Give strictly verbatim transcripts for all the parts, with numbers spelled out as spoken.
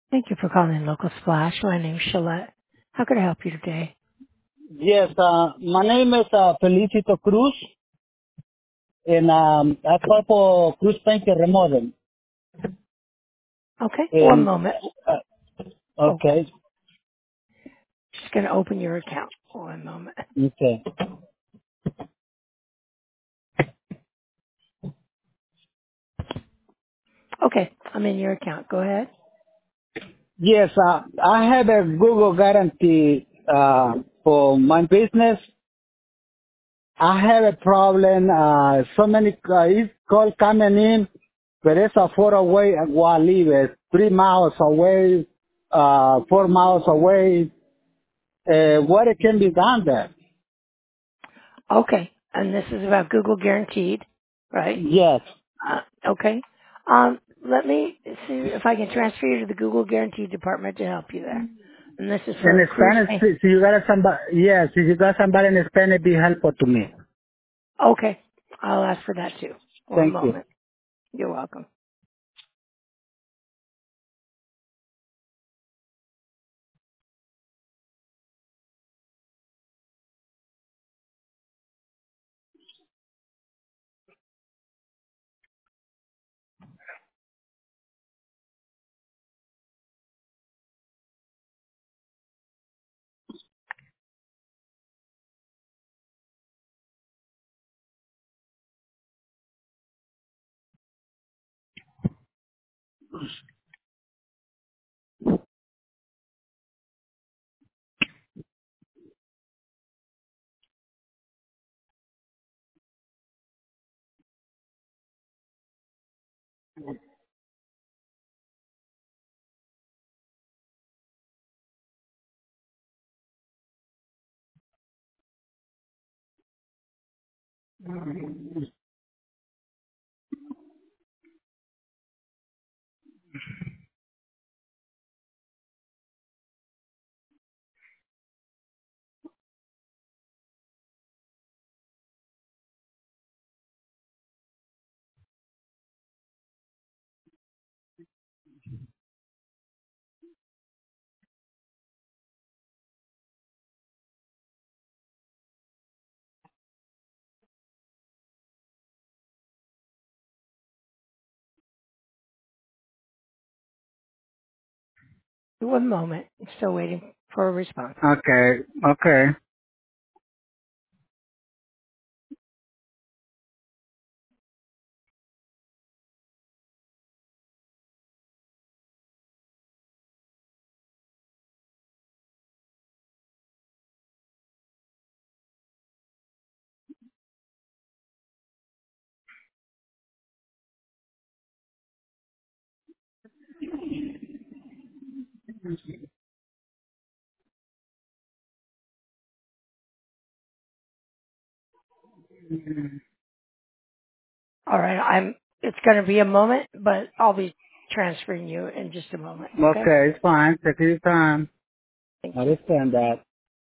Thank you for calling Local Splash. My name's Shalette. How can I help you today? Yes, uh, my name is uh, Felicito Cruz, and um, I call for Cruz Paint Remodel. Okay, one And moment. uh, Oh, okay, just going to open your account. One moment. okay. Okay, I'm in your account. Go ahead. Yes, uh, I have a Google guarantee uh, for my business. I have a problem. Uh, so many uh, it's call coming in, but it's a far away where I live. It's three miles away, uh, four miles away. Uh, what it can be done there? Okay, and this is about Google Guaranteed, right? Yes. Uh, okay. Um, let me see if I can transfer you to the Google Guaranteed department to help you there. And this is for In Cruise Spanish, Paint. si si you got somebody, yes, if you got somebody in Spanish, be helpful to me. Okay, I'll ask for that too. One Thank you. moment. You're welcome. One moment. I'm still waiting for a response. Okay, okay. All right, I'm. It's going to be a moment, but I'll be transferring you in just a moment. Okay? Okay, it's fine. Take your time. Thank I you. understand that.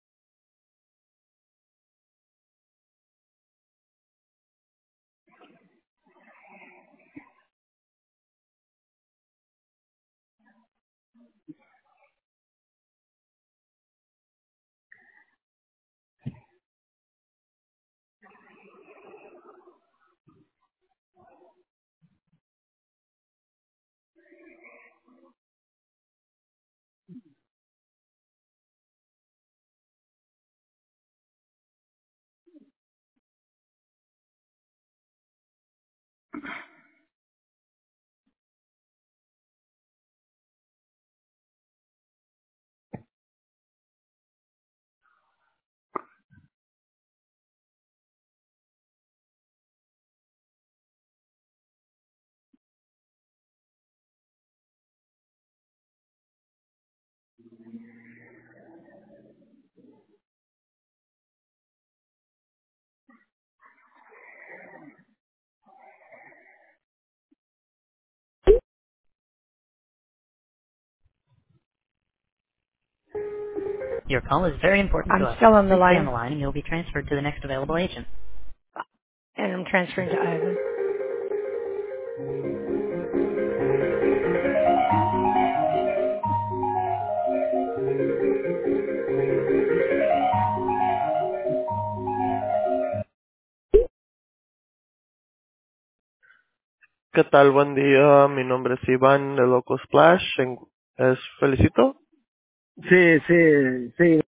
Your call is very important to I'm us. still on the Please stay on the line, line and you'll be transferred to the next available agent. and I'm transferring to Ivan. ¿Qué tal? Buen día. Mi nombre es Iván de Loco Splash. En- ¿Es Felicito? Sí, sí, sí.